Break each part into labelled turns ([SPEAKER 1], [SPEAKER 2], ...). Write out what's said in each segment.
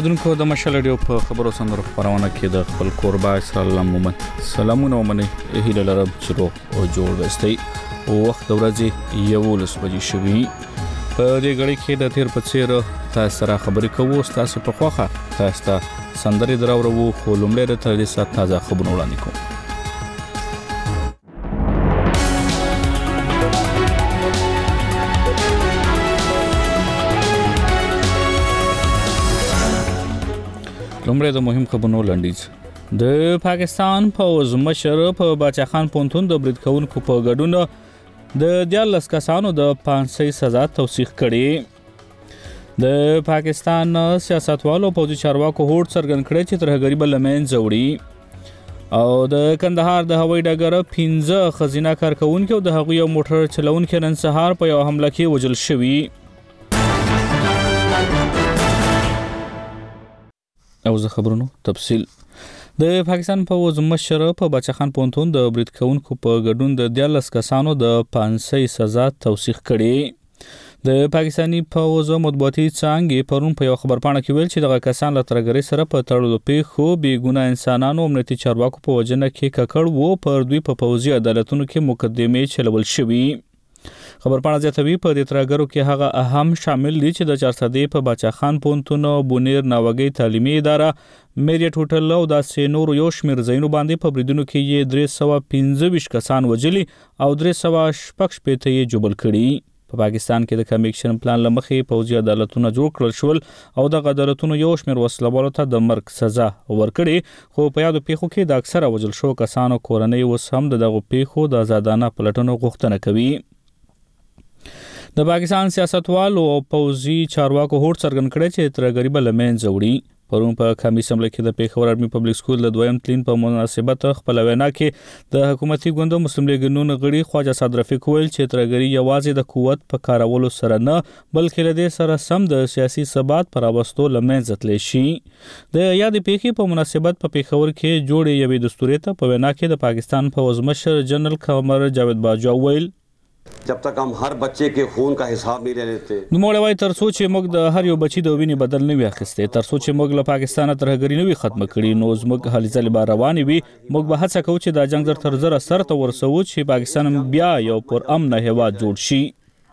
[SPEAKER 1] اوردونکو د مشال رادیو په خبرو سندرو خبرونه کې د خپل قربا اسلام مومن سلامونه ومني هیله لرم چې روغ او جوړ وستئ او وخت ورځې یو لس بجې شوي په دې غړي کې د تیر په څیر تاسو سره خبرې کوو تاسو په خوخه تاسو سندري دراورو خو لومړی د تر دې سات تازه خبرونه وړاندې کوم. لومړی د مهم خبرونو لنډیز. د پاکستان پوز مشر په باچا خان پونتون د برید کوونکو په ګډون د 14 کسانو د 500 سزا توثیق کړي. د پاکستان سیاستوالو پوځي چارواکو هوډ څرګند کړی چې ترهګری بل لمن زوړي او د کندهار د هوایي ډګر 15 خزینه کارکونکو د هغوی موټر چلونکو نن سهار په یو حمله کې وژل شوي. او زه خبرونو تفصیل. د پاکستان پوز مشر په باچا خان پونتون د برید کوونکو په ګډون د 14 کسانو د 500 سزا توثیق کړي. د پاکستانی پوز مطبوعاتي څانګې پرون په یو خبرپاڼه کې ویل چې دغه کسان له ترهګرۍ سره په تړلو پیښو بې ګناه انسانانو امنیتي چارواکو په وجنه کې ککړ وو پر دوی په پوځي عدالتونو کې مقدمې چلول شوي. خبرپاڼه زیاتوي په دې ترهګرو کې هغه اهم شامل دي چې د 400 په باچا خان پونتون بونیر ناوګي تعلیمي اداره میریټ هوټل او د سینور یو شمیر زینو باندې په بریدونو کې یې 315 کسان وجلي او 316 یې جوړ کړي. په پاکستان کې د کمیشن پلان لمخې پوځي عدالتونه جوړ کړل شول او د عدالتونو یو شمیر وسلوالو ته د مرګ سزا ورکړي. خو په یادو پیښو کې د اکثره وجل شو کسانو کورنۍ اوس هم دغه پیښو د آزادانه پلټنو غوښتنه کوي. د پاکستان سیاستوالو او پوځي چارواکو هوډ څرګند کړی چې ترهګری بل لمن زوړي. پرون په کمیس اسمبلی کې د پیښور آرمي پبلک سکول د دویم تلین په مناسبت خپل وینا کې د حکومتي ګوند مسلم لیگ نون غړي خواجه صاد رفیق ویل چې ترهګری یوازې د قوت په کارولو سره نه بلکې له دې سره سم د سیاسي ثبات پر اوستو لمن زتلی شي. د یاد پیښې په مناسبت په پیښور کې جوړې یوې دستوري ته په وینا کې د پاکستان پوز مشر جنرال قمر جاوید باجوا ویل
[SPEAKER 2] जब तक हम हर बच्चे के खून का हिसाब नहीं ले लेते
[SPEAKER 1] نو موږ تر څو چې موږ د هر یو بچی د وینې بدل نه وي اخیسته تر څو چې موږ له پاکستانه ترهګری نه وي ختم کړي نو زموږ هلي ځلې به روانې وي. موږ به هڅه کوو چې دا جنگ تر زره سر ته ورسوو چې پاکستان بیا یو پر امن هیواد جوړ شي.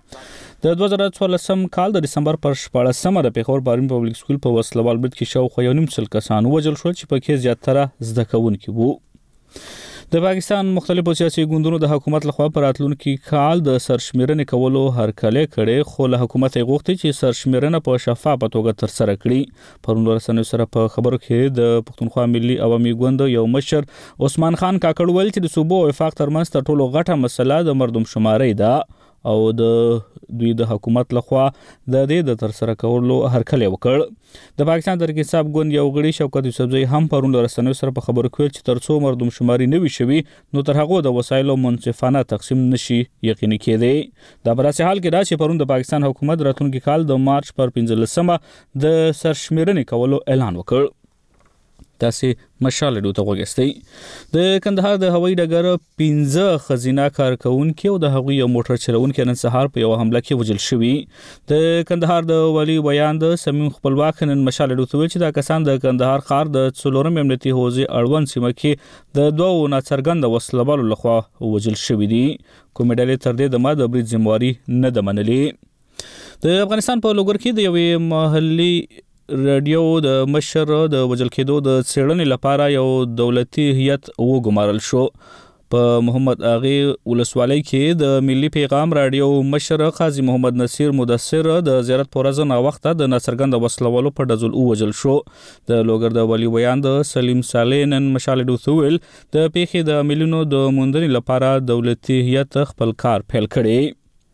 [SPEAKER 1] د 2014 کال د دسمبر پر 14 د پیښور آرمي پبلک سکول په وسلوال برید کې شاوخوا 9 کسان وژل شول چې پکې زیاتره زده کوونکي وو. د پاکستان مختلفو سیاسي ګوندونو د حکومت لخوا پر راتلونکي کال د سرشمیرنې کولو هرکلی کړي خو له حکومت یې غوښتي چې سرشمیرنه په شفافه توګه ترسره کړي. پرون رسنیو سره په خبرو کې د پښتونخوا ملي عوامي ګوند یو مشر عثمان خان کاکړ ویل چې د صوبو وفاق ترمنځ تر ټولو غټه مسله د مردم شماري ده او د دوی د حکومت لخوا د دې د ترسره کولو هرکلی وکړ. د پاکستان تحریک انصاف ګوند یو غړي شوکت یوسفزئی هم پرون رسنیو سره په خبرو کې چې ترڅو مردم شماري نه وي شوي نو تر هغه د وسایلو منصفانه تقسیم نشي یقیني کېدی. دا براسي حال کې دا چې پرون د پاکستان حکومت راتلونکي کال د مارچ پر 15 د سرشمیرنې کولو اعلان وکړ. تاسو مشال رادیو ته وګورئ. د کندهار د هوایي ډګر 15 خزینه کارکونکو د هغوی موټر چلونکو نن سهار په یو حمله کې وژل شوي. د کندهار د والي بیان د سمیم خپلواک نن مشال رادیو ته ویل چې دا کسان د کندهار ښار د څلورم امنیتي حوزې اړوند سیمه کې د دوو ناڅرګند وسلوالو لخوا وژل شوي دي. کومې ډلې تر دې دمه د برید ذمہواري نه ده منلې. د افغانستان په لوګر کې د یوې محلي رادیو د مشر د وژل کېدو د څېړنې لپاره یو دولتي هیئت وګمارل شو. په محمد اغي ولسوالۍ کې د ملي پیغام رادیو مشر قاضي محمد نصیر مدثر د زیارت پر ورځ نه وخت د ناڅرګند وسلوالو په ډزل وژل شو. د لوګر د ولی بیان د سلیم صالح نن مشال دوثول د پیښې د ملیونو د موندنې لپاره دولتي هیئت خپل کار پیل کړي.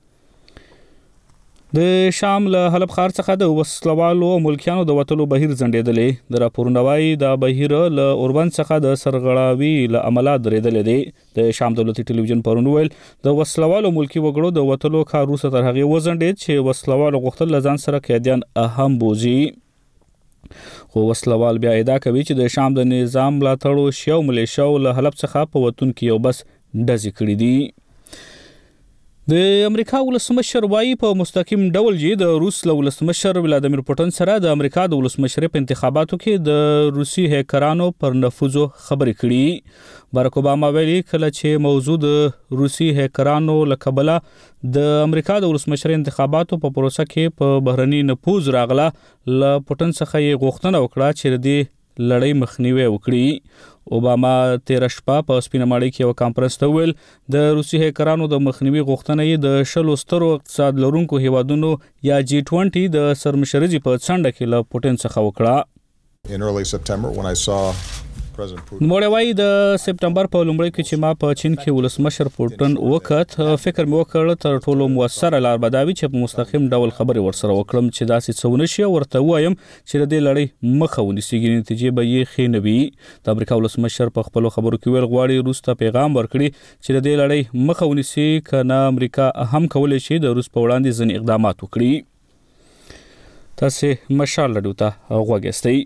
[SPEAKER 1] د شام له حلب ښار څخه د وسلوالو او ملکیانو د وټلو بهیر ځنډېدلې. د راپورونو وايي دا بهیر له اوربند څخه د سرغړاوي له عمله درېدلې دی. د شام دولتي ټلویزیون پرون ویل د وسلوالو ملکی وګړو د وټلو کار وروسته تر هغې وځنډېد چې وسلوالو غوښتل له ځان سره قیدیان اهم بوزي. خو وسلوال بیا ادعا کوي چې د شام د نظام ملاتړو شیو ملیشاو له حلب څخه په وطن کې یو بس ډزې کړې دي. د امریکا ولسمشر وایي په مستقیم ډول د روس له ولسمشر ولادیمیر پوتین سره د امریکا د ولسمشر په انتخاباتو کې د روسي هیکرانو پر نفوذ خبرې کړي. باراک اوباما ویلي کله چې موضوع د روسي هیکرانو له کبله د امریکا د ولسمشر انتخاباتو په پروسه کې په بهرني نفوذ راغله له پوتین څخه یې غوښتنه وکړه چې د لړۍ مخنیوي وکړي. اوباما تیر شپه په سپینه ماڼۍ کې یو کانفرنس ته ویل د روسي هیکرانو د مخنیوي غوښتنه یې د 20 سترو اقتصاد لرونکو هیوادونو یا G20 د سرمشرۍ په څنډه کې له پوتین څخه وکړه.
[SPEAKER 3] In early September when I saw
[SPEAKER 1] نوموړی وایي د سپټمبر په لومړۍ کې چې ما په چین کې ولسمشر پوتین وکړ فکر مې وکړ تر ټولو موثره لار به دا وي چې په مستقیم ډول خبرې ورسره وکړم چې داسې څه ونه شي ورته وایم چې د دې لړۍ مخه ونیسي نتیجې به یې ښې نه وي. د امریکا ولسمشر په خپلو خبرو کې ویل غواړي روس ته پیغام ورکړي چې د دې لړۍ مخه ونیسي کنه امریکا هم کولی شي د روس په وړاندې ځینې اقدامات وکړي. تاسو مشال رادیو ته غوږ یاستئ.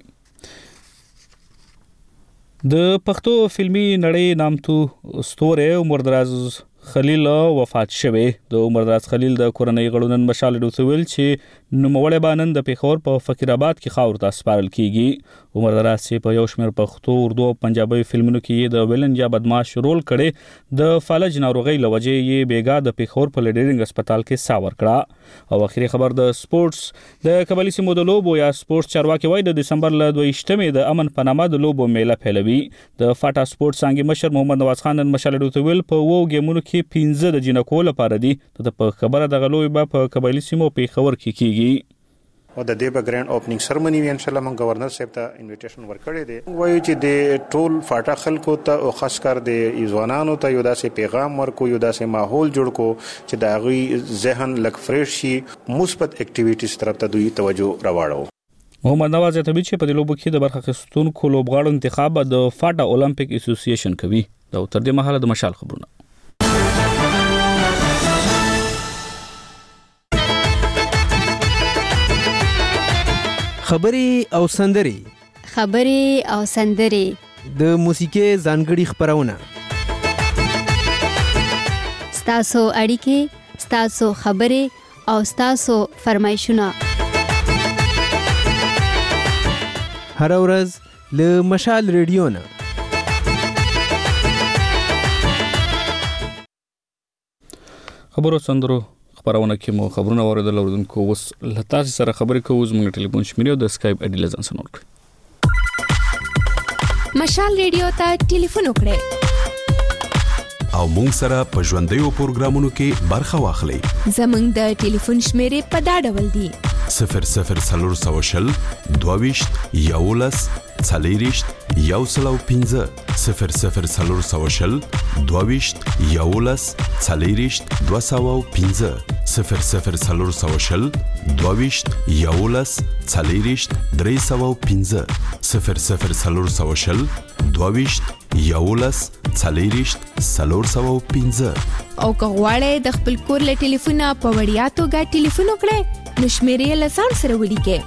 [SPEAKER 1] د پښتو فلمي نړۍ نامتو ستوری عمر دراز خلیل وفات شوی. د عمر دراز خلیل د کورنۍ غړو نن مشال رادیو ته ویل چې نوموړی به نن د پېښور په فقیر آباد کې خاورو ته سپارل کیږي. عمر دراز چې په یو شمېر پښتو اردو او پنجابي فلمونو کې د ویلن یا بدمعاش رول کړي د فلج ناروغۍ له وجې یې بیګا د پېښور په لیډرینګ هسپتال کې ساه ورکړه. او اخري خبر د سپورتس د قبایلی سیمو د لوبو یا سپورتس چارواکي وایي د دسمبر له 22مې د امن په نامه د لوبو میله پیلوي. د فاټا سپورتس څنګه مشر محمد نواز خان نن مشال رادیو ته ویل په وو ګیمونو کې 15 د جنکو لپاره دي. د خبره د غلوې په قبایلی سیمو پېښور کې کیږي.
[SPEAKER 4] او د دې په ګرانډ اوپننګ سرمنی وی ان شاء الله موږ گورنر صاحب ته انویټیشن ورکړی دی. وایي چې د ټول فاټا خلکو ته او خاص کر د ځوانانو ته یو داسې پیغام ورکو یو داسې ماحول جوړ کو چې د هغوی ذهن لک فریش شي مثبت اکټیویټیز طرف ته دوی توجه راوړو.
[SPEAKER 1] محمد نواز ته چې په دې لوبو کې د برخه اخیستونکو لوبغاړو انتخاب د فاټا اولمپیک اسوسییشن کوي. دا تر دې مهاله د مشال خبرونه.
[SPEAKER 5] خبري او سندري د موسیقي ځانګړي خبرونه
[SPEAKER 6] ستاسو اړیکې ستاسو خبري او ستاسو فرمایشونه
[SPEAKER 5] هر ورځ له مشال ریډیو نه.
[SPEAKER 1] خبرو سندرو خبرونه کې مو خبرونه اوریدل اوردونکو اوس لته سره خبرې کوو. زموږ ټلیفون شمیره د اسکایپ اډي لزان سره نوٹ کړئ.
[SPEAKER 7] مشال ریډیو ته ټلیفون وکړئ
[SPEAKER 8] او مونږ سره په ژوندۍ پروګرامونو کې برخه واخلئ.
[SPEAKER 7] زموږ د ټلیفون شمیره په دا ډول دی
[SPEAKER 8] 0040 22 11 40 115 0040 22 11 40 215 0040 22 11 40 315 0040 22 11 40 315
[SPEAKER 7] او کغواړی د خپل کور له ټلیفونه په وړیا توګه ټلیفون وکړئ نو شمیرې له ځان سره ولیکئ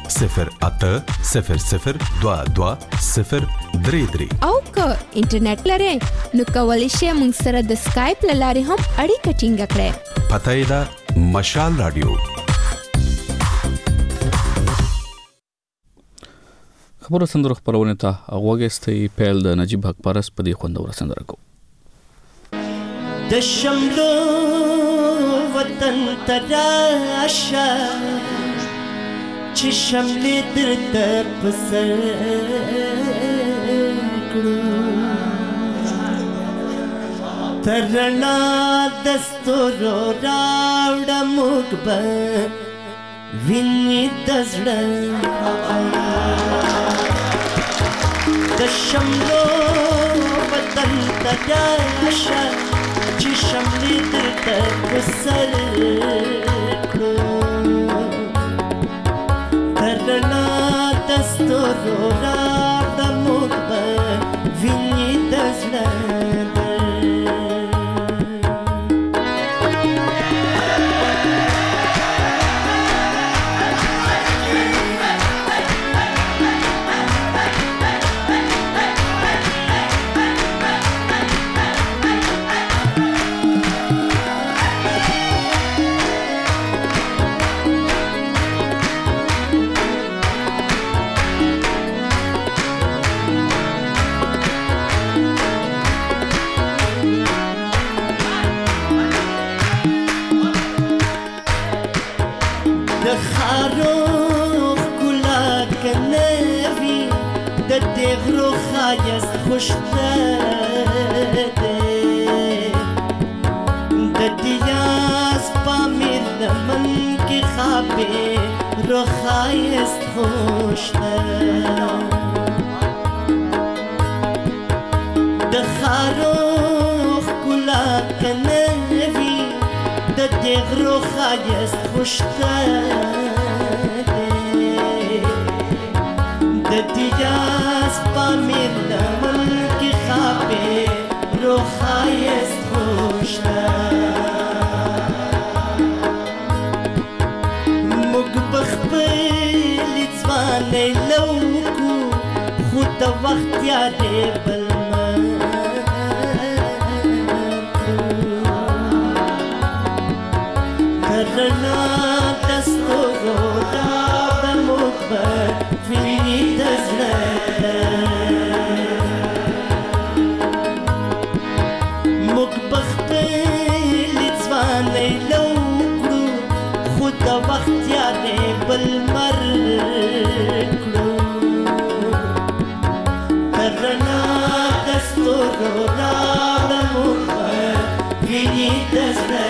[SPEAKER 8] 080022
[SPEAKER 7] او که انټرنیټ لرئ نو کولی شئ موږ سره د سکایپ له لارې هم اړیکه ټینګه کړئ.
[SPEAKER 8] پته یې ده مشال رادیو.
[SPEAKER 1] خبرو سندرو خبرونه ته غوږستئ. پیل د نجیب حق پرس په دې خوندور سندره کو.
[SPEAKER 9] د شملو وطن تراشه چې شملې درته په سر کړو ترنا دستورو راوړه موږ به وینې د زړه د شملو وطن تراشه چې شملې درته په سر کړو ترنا دستورو راوړه موږ به وینې د زړه دغرو خایست خوشته د دیاز پامیر لمن کې خوابې رو خایست خوشته د خارو ښکلا کنه وي د دغرو خایست خوشته د دیاز پامیر لمن کې خوابې رو خایست خوشته موږ بخپل ځوانۍ لوکو خو د وخت یادې بل کرنا دستو دا موږ به ویني د زړه موږ بخپل ځوانۍ لوکړو خو د وخت یادې بل مر کړو کرنا دستو دا موږ به ویني د زړه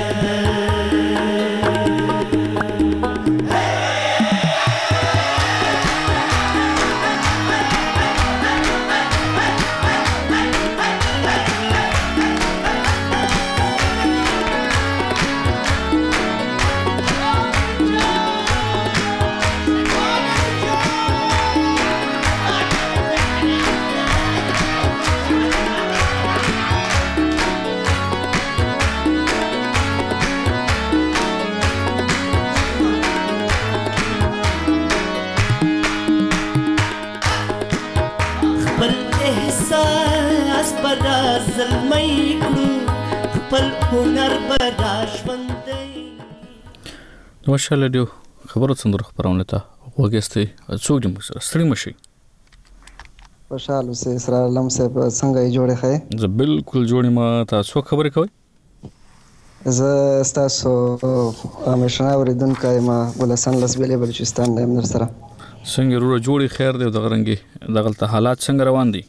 [SPEAKER 9] زلمی کړو خپل هنر به را ژوندی
[SPEAKER 1] ماشاءالله ډیو خبرو څنګه خبرونه ته وګستې څوک دې موږ سره ستړي مشي
[SPEAKER 3] خوشحال اوسې اسرار علم صاحب څنګه یې جوړې ښه
[SPEAKER 1] زه بالکل جوړې ما تاسو خبرې کوئ
[SPEAKER 3] زه ستاسو همیشنه اورېدونکی ما ګلحسن لسبیلې بلوچستان نه یم در سره
[SPEAKER 1] څنګه وروره جوړې خیر دی دغه رنګې دغلته حالات څنګه روان دي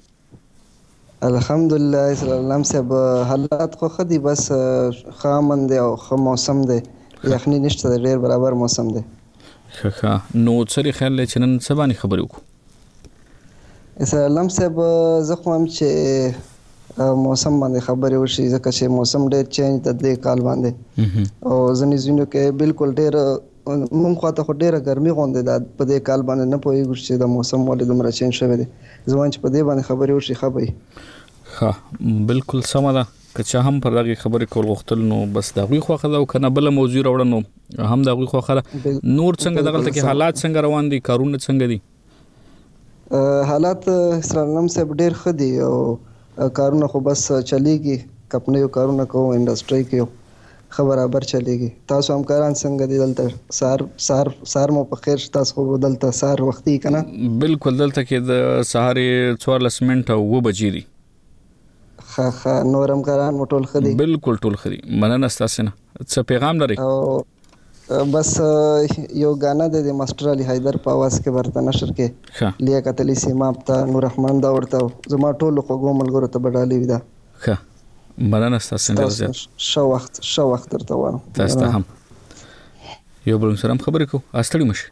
[SPEAKER 3] الحمدلله اسرار علم صاحب حالات خو ښه دي بس ښه امن دی او ښه موسم دی یخني نشته دی ډېر برابر موسم دی
[SPEAKER 1] ښه نو څه خیال دی چې نن څه باندې خبرې وکړو
[SPEAKER 3] اسرار علم صاحب زه خو هم چې موسم باندې خبرې وشي ځکه چې موسم ډېر چینج د دې کال باندې او ځینې ځینو کې بالکل ډېر مونږ خواته خو ډېره ګرمي غوندې ده په دې کال باندې نه پوهېږو چې د موسم ولې دومره چینج شوی دی زه وایم چې په دې باندې خبرې وشي ښه به وي
[SPEAKER 1] ښه بالکل سمه ده که چا هم پر دغې خبرې کول غوښتل نو بس د هغوی خوښه ده او که نه بله موضوع راوړه نو هم د هغوی خوښه ده نور څنګه دغلته کې حالات څنګه روان دي کارونه څنګه دي
[SPEAKER 3] حالات اسرار علم صاحب ډېر ښه دي او کارونه خو بس چلیږي کمپنیو کارونه کوو انډسټرۍ کې ښه برابر چلیږي تاسو همکاران څنګه دي دلته سهار مو په خیر تاسو خو دلته سهار وختي که نه
[SPEAKER 1] بالکل دلته کې د سهارې 14 منټه او 9 بجې دي
[SPEAKER 3] ښه نور همکاران مو ټول ښه دي
[SPEAKER 1] بالکل ټول ښه دي مننه ستاسې نه څه پیغام لرئ
[SPEAKER 3] او بس یو गाना د ماستر علي حیدر په आवाज کې ورته نشر کې لیاقت علي سیماب ته نور رحمان دا ورته زما ټول خوږو ملګرو ته بدالي ودا
[SPEAKER 1] ښه مننه ستاسو ډیر زیات
[SPEAKER 3] شو وخت درته وایم
[SPEAKER 1] تاسو ته هم یو بل سره خبرې کو استړي مشه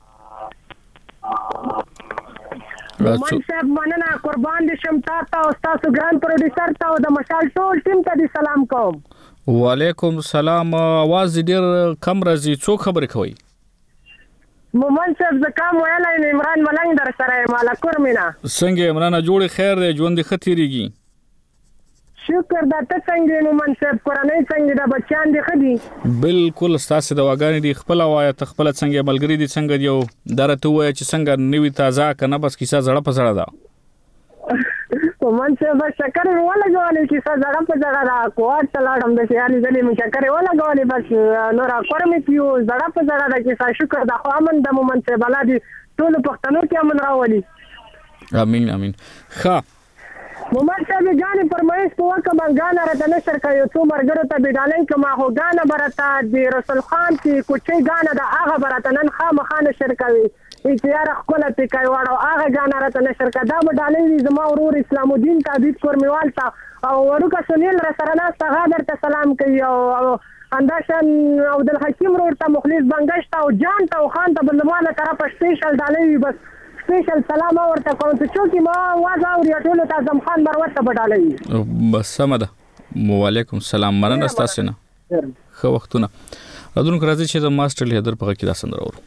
[SPEAKER 10] من صاحب مننه قربان دي شم تاسو او تاسو ګران پروډوسر ته او د مشال ټول ټیم ته دي سلام کوم
[SPEAKER 1] وعلیکم السلام आवाज ډیر کم راځي څو خبرې کوي
[SPEAKER 10] مومن صاحب زکام ویلای عمران ملنګ در سره مالا کورمینا
[SPEAKER 1] څنګه عمران جوړ خیر دی ژوند خطرېږي
[SPEAKER 10] شکر دا ته څنګه مومن صاحب کورنۍ څنګه د بچیان دي خدي
[SPEAKER 1] بالکل ستاسو د واګانی دي خپل وایي خپل څنګه ملګری دي څنګه یو درته وایي چې څنګه نوې تازه کنه بس کیسه زړه په زړه ده
[SPEAKER 10] مومن صاحب شکر ولا غوالي کیسه زړه په زړه ده کوټ تلاړم د سیالي ځلې مې شکر ولا غوالي بس نور کورمې پیو زړه په زړه ده کیسه شکر د خو امن د مومن صاحب الله دي ټول پښتنو کې امن راولي
[SPEAKER 1] امين امين ښه
[SPEAKER 10] مومن صاحب غانې پرمایش په وکه باندې راته نشر کوي څو مرګرو ته بدالین کما هو غانه برته د رسول خان کی کوچي غانه د هغه برته نن خامخانه شر کوي اختیار خپل ته کوي واړو هغه جانا راته نشر کدا به ډالې زما ورور اسلام الدین تعبید کورمیوال تا او ورکه سنیل را سره ناس ته درته سلام کوي او انداشن عبدالحکیم رور ته مخلص بنگشت او جان ته خان ته بلمانه طرف سپیشل ډالې بس سپیشل سلام ورته کوم ته چوکي ما واز او ریټولو ته زم خان مروته بډالې
[SPEAKER 1] بس سمده وعلیکم السلام مننه تاسو نه خو وختونه راځو راځي چې د ماستر لیدر په کې دا سندره ورو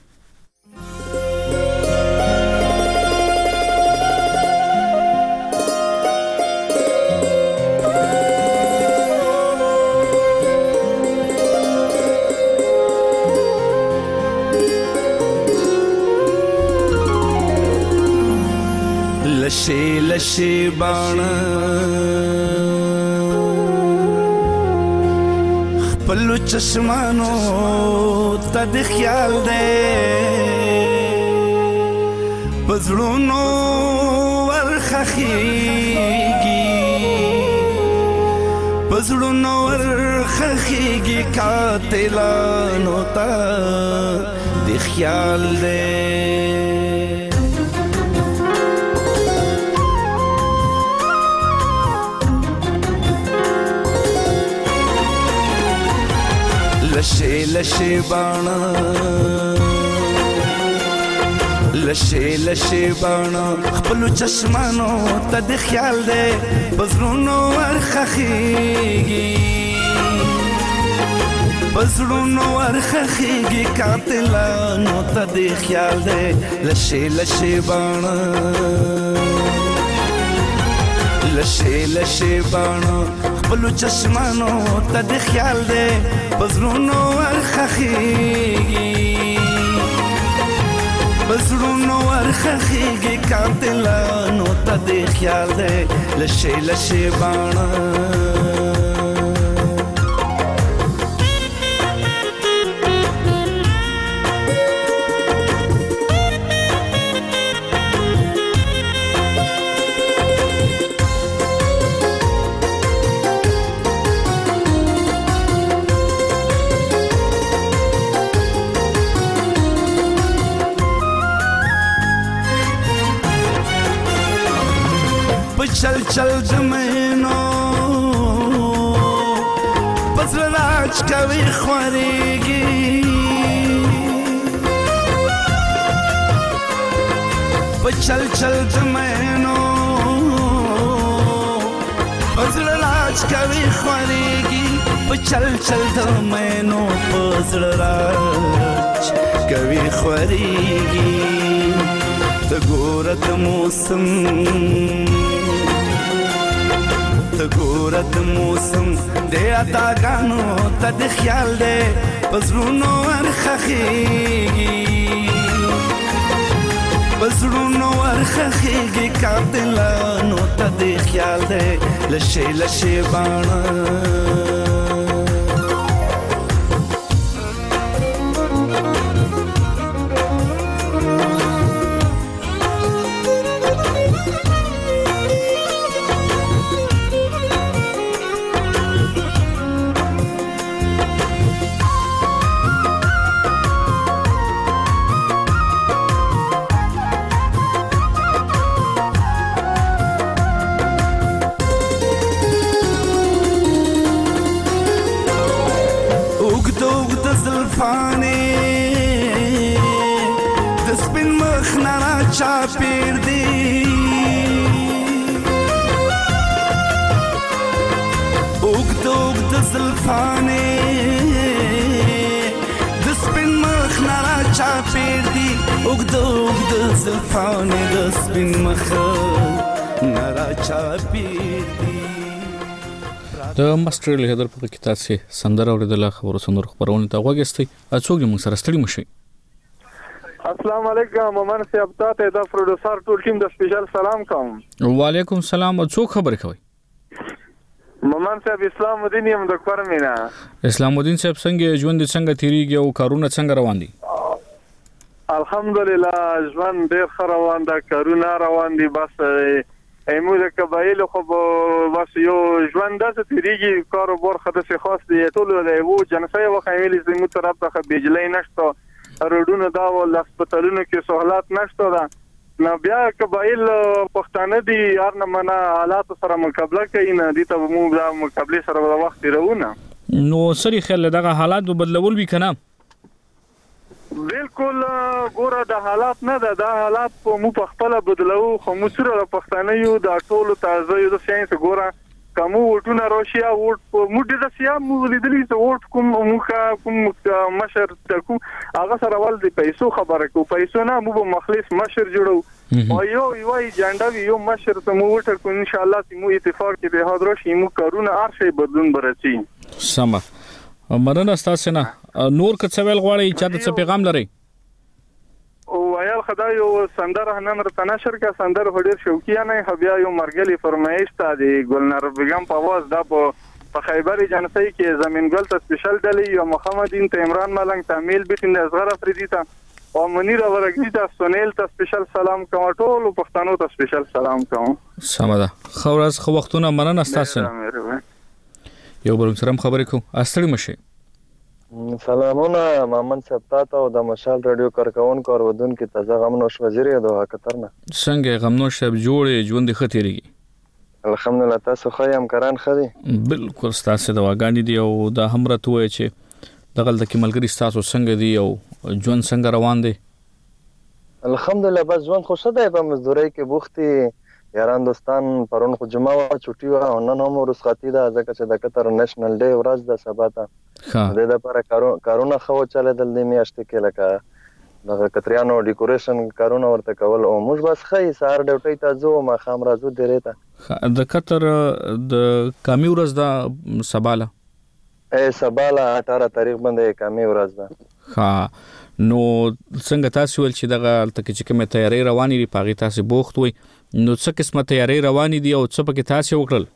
[SPEAKER 11] لشے لشے بانا خپلو چشمانو تا د خیال دے پزړونو ورخخیږي پزړونو ورخخیږي قاتلانو تا د خیال دے لشے لشے بانا لشے لشے بانا خپلو چشمانو تا د خیال دے پزړونو ورخخیږي پزړونو ورخخیږي قاتلانو تا د خیال دے لشے لشے بانا لشے لشے بانا خپلو چشمانو تا د خیال دے پزړونو ورخخیږي پزړونو ورخخیږي قاتلانو تا د خیال دے لشے لشے بانا چل چل زمینو پزړه راج کوي خوريږي چل چل زمینو پزړه راج کوي خوريږي چل چل زمینو پزړه راج کوي خوريږي د ګورت موسم تګورت موسم دے عطا گانو تا د خیال دے پزړونو ورخخیږي پزړونو ورخخیږي قاتلانو تا د خیال دے لشے لشے بانا چاپیر دی اوږد اوږد زلفانې د سپین مخ نه را چاپیر دی اوږد اوږد زلفانې د سپین مخ نه را چاپیر دی
[SPEAKER 1] د ماستر لیدر په کې تاسو سندره اوریدله خبرو سندرو خبرونه ته وګورئ اڅوګ موږ سره ستړي مشي
[SPEAKER 12] السلام علیکم مومن صاحب ته د پروډوسر ټول ټیم د سپیشل سلام کوم
[SPEAKER 1] وعلیکم السلام څوک خبرې کوي
[SPEAKER 12] مومن صاحب اسلام الدین یم د کورمینا
[SPEAKER 1] اسلام الدین صاحب څنګه ژوند څنګه تیریږي او کارونه څنګه روان دي
[SPEAKER 12] الحمدلله ژوند ډیر ښه روان ده کارونه روان دي بس ایمو د قبایل خو بس یو ژوند داسې تیریږي کاروبار خدای خاص دی ټول د یو جنسي وخت ویلې زموږ طرف ته بجلی نشته روډونه دا ول هسپتالونو کې سہولت نشته ده نو بیا قبایل پښتانه دي هر نه منا حالات سره مقابله کوي نه دي ته موږ د مقابله سره د وخت تیرونه
[SPEAKER 1] نو سری خل دغه حالات بدلول وی کنه
[SPEAKER 12] بالکل ګوره د حالات نه ده د حالات په مو په خپل بدلو خو مو سره پښتانه یو د ټولو تازه یو د ساينس ګوره کوم وټونه روشیا وټ مو د سیا مو لیدلې ته وټ کوم مشر تکو هغه سره ول د پیسو خبره کو پیسو نه مو مخلص مشر جوړو او یو جانډا یو مشر ته مو وټ کو ان شاء الله ته مو اتفاق کې به حاضر شي مو کارونه هر شی بدلون برسي
[SPEAKER 1] سم مننه تاسو نه نور که څه ویل غواړئ چې تاسو پیغام لرئ
[SPEAKER 12] او ویل خدای یو سندر نمبر تناشر کا سندر هډیر شوقیانه حبیا یو مرګلی فرمایش ته دی ګلنار بیگم په واز دا په خیبر جنسی کې زمینګل ته سپیشل دلی یو محمدین ته عمران ملنګ تعمیل بیتین اصغر افریدی ته او منیر ورګی ته سنیل ته سپیشل سلام کوم ټول پښتنو ته سپیشل سلام کوم
[SPEAKER 1] سمه ده خورز خو وختونه مننه تاسو یو بل سره خبرې کوم استړی مشه
[SPEAKER 13] سلامونه محمد صاحب تاسو او د مشال رادیو کارکونکو او ودونکو تازه غمنوش وزیر دوه کترنه
[SPEAKER 1] څنګه غمنوش صاحب جوړې ژوند خطرېږي
[SPEAKER 13] الحمدلله تاسو خیم کران خدي
[SPEAKER 1] بالکل تاسو د واګانی دی او د همرت وای چې دغه د کملګری تاسو څنګه دی او ژوند څنګه روان دی
[SPEAKER 13] الحمدلله بس ژوند خوشاله دی په مزدوري کې بوختي یاران دوستان پرون خو جمعه وا چټي وا نن هم رخصتي ده ځکه چې د قطر نېشنل ډے ورځ ده سبا ته د لپاره کارونه خو چاله د میاشتې کې لکه د کتریانو ډیکوریشن کارونه ورته کول او موږ بس خې سهار ډوټي ته ځو ما خام راځو درېته
[SPEAKER 1] د قطر د کامی ورځ ده سباله
[SPEAKER 13] سباله 18 تاریخ باندې کامی ورځ ده
[SPEAKER 1] ها نو څنګه تاسو ول چې دغه تک چې کومه تیاری رواني لري پاغي تاسو بوخت وي نو څه قسمه تیاری رواني دي او څه پکې تاسو وکړل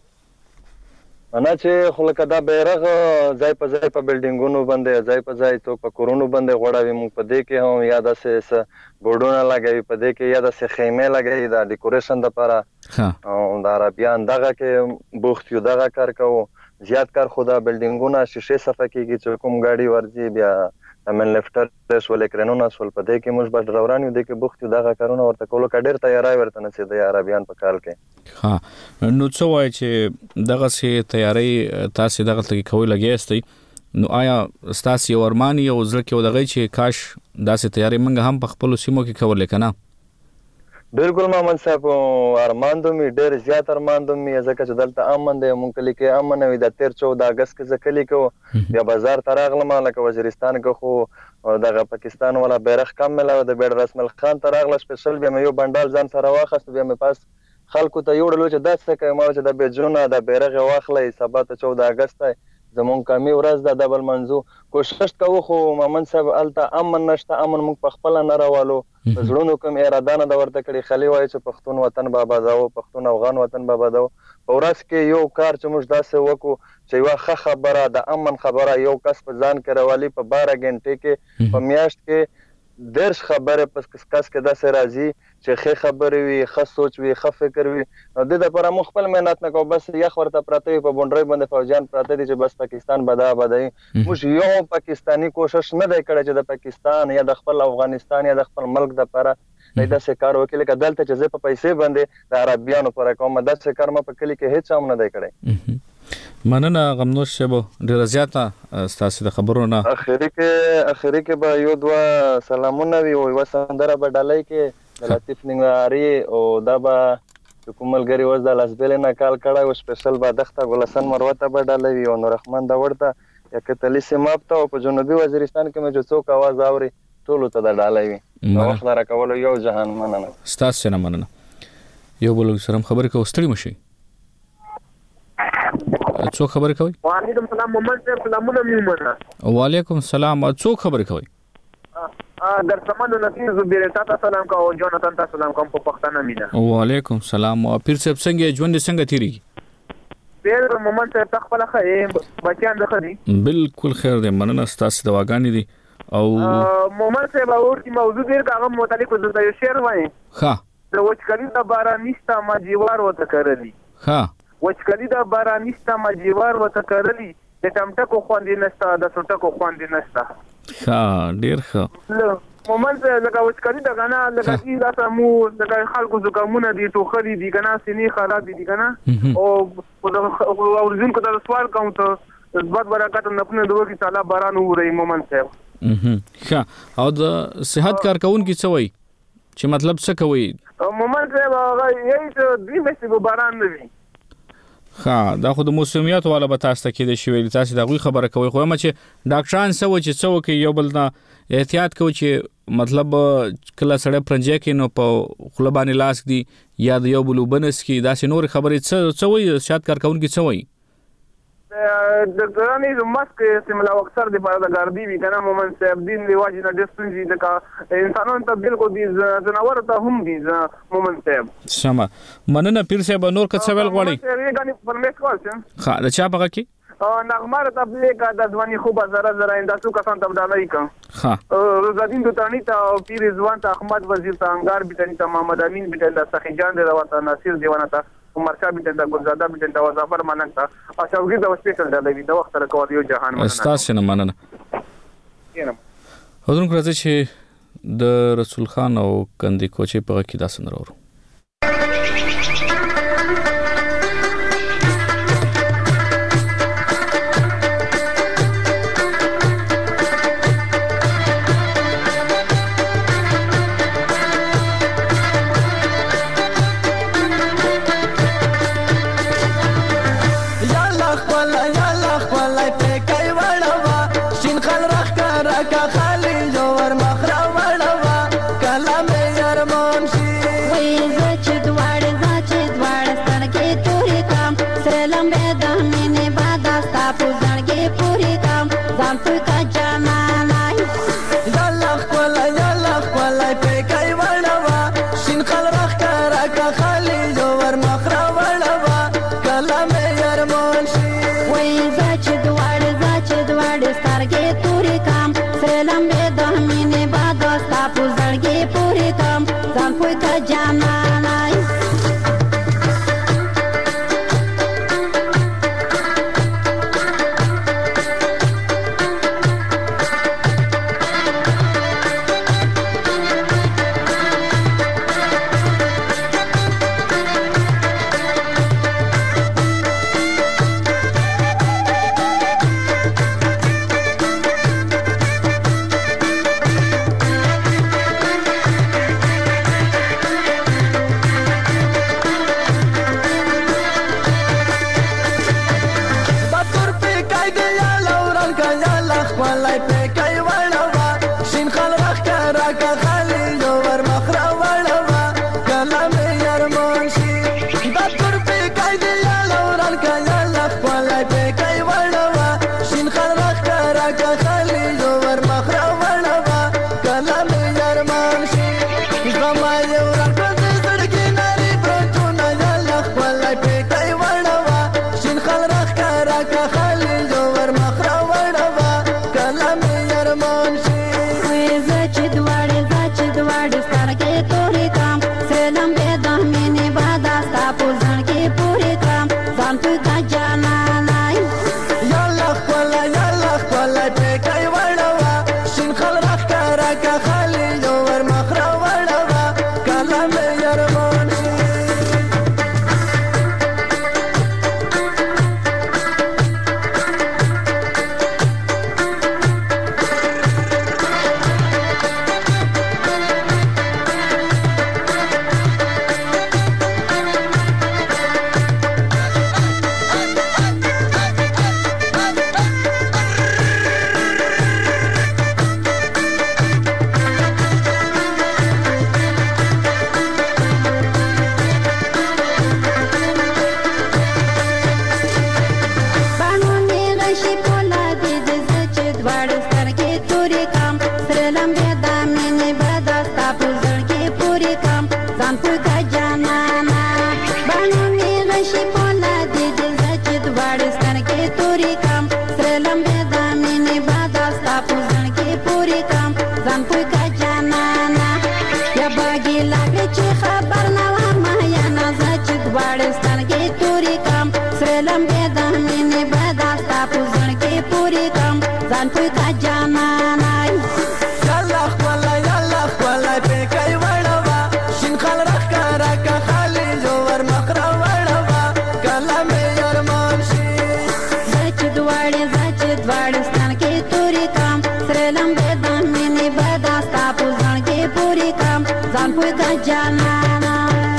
[SPEAKER 13] انا چې خلک دا بیرغ ځای په ځای په بلډینګونو باندې ځای په ځای تو په کورونو باندې غوړاوي موږ په دې کې هم یاد سه بورډونه لګوي په دې کې یاد سه خیمه لګوي دا ډیکوریشن لپاره او دا عربیان دغه کې بوخت یو دغه کار کوو زیات کار خدا بلډینګونه شیشه صفه کېږي چې کوم گاډي ورځي بیا امن لفټر ولې کرنونه سول په دې کې موږ به ډروران یو د کې بوخت دغه کارونه ورته کولو کډیر تیاری ورته نه سي د عربیان په کال کې
[SPEAKER 1] ها نو څه وای چې دغه سي تیاری تاسو دغه تلګي کوي لګیستي نو آیا تاسو ورمانی او زړه کې ودغې چې کاش داسې تیاری منګه هم په خپل سیمو کې کول کنه
[SPEAKER 13] بالکل محمد صاحب ارماندو می ډیر زیات ارماندو می ځکه چې دلته امن دی مونږ کلی کې امن وي د 14 اگست کې ځکلی کو بیا بازار تراغله مالک وزیرستان کې خو دغه پاکستان ولا بیرغ کم مله د بیډ رسم الخان تراغله سپیشل بیا یو بندال ځان سره واخست بیا مې پاس خلکو ته یو ډلو چې داسې کوي ما چې د بجونه د بیرغ واخلې سبا ته 14 اگست زمون کمی ورځ د دبل منځو کوشش کوو خو محمد صاحب الته امن نشته امن موږ په خپل نه راوالو زړونو کوم اراده نه د ورته کړي خلی وای چې پښتون وطن بابا داو پښتون افغان وطن بابا داو په ورځ کې یو کار چې موږ داسې وکړو چې یو ښه خبره د امن خبره یو کس په ځان کې راوالي په 12 غنټې کې په میاشت کې درش خبره پس کس کې داسې راځي چې ښه خبره وي ښه سوچ وي ښه فکر وي د دې لپاره مخ خپل مهنت نه کوو بس یخ ورته پراته په بونډري باندې فوجان پراته دي چې بس پاکستان بدای موږ یو پاکستانی کوشش نه دی کړی چې د پاکستان یا د خپل افغانستان یا د خپل ملک لپاره داسې کار وکړي چې دلته چې په پیسې باندې د عربیانو پر کومه داسې کار ما په کلی کې هیڅ هم نه دی کړی
[SPEAKER 1] مننه غمنوش شبو ډیر زیاته تاسو د خبرونه
[SPEAKER 13] اخري کې به یو دوا سلامونه وي او وسندره به ډالۍ کې د لطیف ننګاری او دا به کوملګری وز د لاسبل نه کال کړه او سپیشل به دغه ګلسن مروته به ډالۍ وي او نورحمن دا ورته یا کتلی سیماپته او په جنوبي وزیرستان کې مې څوک आवाज اوري ټول ته د ډالۍ وي نو وخت را کول یو جهان مننه
[SPEAKER 1] تاسو نه مننه یو بل سره خبرې کوو ستړي مشي څو خبرې کوي
[SPEAKER 14] وعلیکم السلام محمد صاحب سلامونه میمنه
[SPEAKER 1] وعلیکم السلام څو خبرې کوي
[SPEAKER 14] در سمانو نصیر زبیر تاسو سلام کوم جوناتان تاسو سلام کوم په پښتنه مینا
[SPEAKER 1] وعلیکم السلام او پیر صاحب څنګه ژوند څنګه تیریږي
[SPEAKER 14] پیر محمد صاحب تخپل خې بچیان د خدي
[SPEAKER 1] بالکل خیر دی مننه تاسو د واګانی دي او
[SPEAKER 14] محمد صاحب اورتي موضوع ډیر هغه متعلق د یو شعر وایي
[SPEAKER 1] ها
[SPEAKER 14] د وچکلی د بارانیستا ما جیوار وته کړلی
[SPEAKER 1] ها
[SPEAKER 14] وچکلی د بارانیستا ما جیوار وته کړلی د ټمټکو خواندې نستا د سټکو خواندې نستا
[SPEAKER 1] ښه ډیر ښه
[SPEAKER 14] مومن څه لکه وچکالي ده کنه لکه چې دا سمو لکه خلکو زکامونه دي ټوخري دي کنه سینې خراب دي کنه او ورزین کو دا سوال کوم ته زبات برکات نه پنه دوه کی تعالی باران ووري مومن صاحب
[SPEAKER 1] ښه او د صحت کارکونکو څه وایي چې مطلب څه کوي
[SPEAKER 14] مومن صاحب هغه یې چې دوی مې باران نه وي
[SPEAKER 1] ښه دا خو د موسمیات والا به تاسو ته کې د شویل تاسو د غوي خبره کوي خو ما چې ډاکټران سوي چې څو کې یو بل نه احتیاط کوي چې مطلب کله سړی پرنجې کې نو په خلبانی لاس دی یا د یو بل وبنس کې دا نور خبرې څه وایي صحت کارکونکو څه وایي
[SPEAKER 14] د ګرانی ماسک سیملا اکثر د پاره د ګاردی وی کنه مومن صاحب دین دی واجب نه ډیسټنس دي د انسانانو ته بالکل دي جناور ته هم دي مومن صاحب
[SPEAKER 1] سما مننه پیر صاحب نور څه ویل غواړي
[SPEAKER 14] غنی پرمیس کول څه
[SPEAKER 1] ښه د چا پغه کې
[SPEAKER 14] نغمار تبلیغ د ځواني خوب زره انداسو کسان تبدالای کا
[SPEAKER 1] ښه
[SPEAKER 14] روزادین دوتانی ته پیر ځوان ته احمد وزیر ته انګار بیتنی ته محمد امین بیتنی ته سخیجان د ورته ناصر دیوانه ته عمر شاه بیتنی ته ګلزاده بیتنی ته وظفر مننګ ته او شوګي د سپیشل ډالوي د وخت راکوي یو جهان مننه
[SPEAKER 1] استاد نه مننه حضور راځي چې د رسول خان او کندي کوچي په کې داسن راوړو
[SPEAKER 15] ځان په کا جانانای افغانستان کې توري کام سره لمبه د مینې بدا ستا په ځان کې پوری کام ځان پوي کا جانانا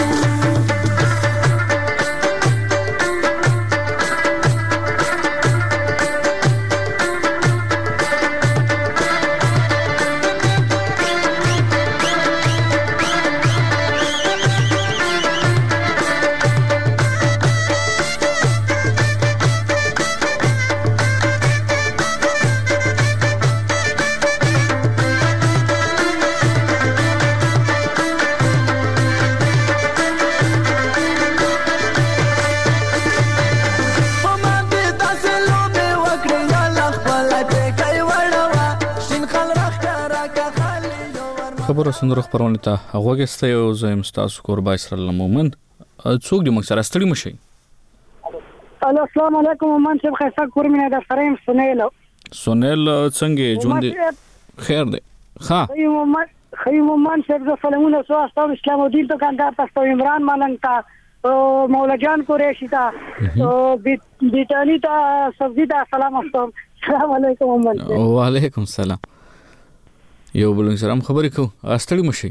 [SPEAKER 1] خبره سندره خبرونه ته غوږسته یو زم تاسو قربای سره مومن څوک دې موږ سره ستړي مشي
[SPEAKER 10] السلام علیکم مومن صاحب خیسه کورمینه د فریم سنیل
[SPEAKER 1] څنګه ژوند خیر دی ها
[SPEAKER 10] خی مومن صاحب ز سلامونه سو استاد اسلام الدین دکاندار تاسو عمران مالنګ تا مولا جان قریشی تا بیتانی تا سبزی تا سلام استم السلام علیکم مومن
[SPEAKER 1] وعلیکم السلام یو بل سلام خبرې کو استړی مشي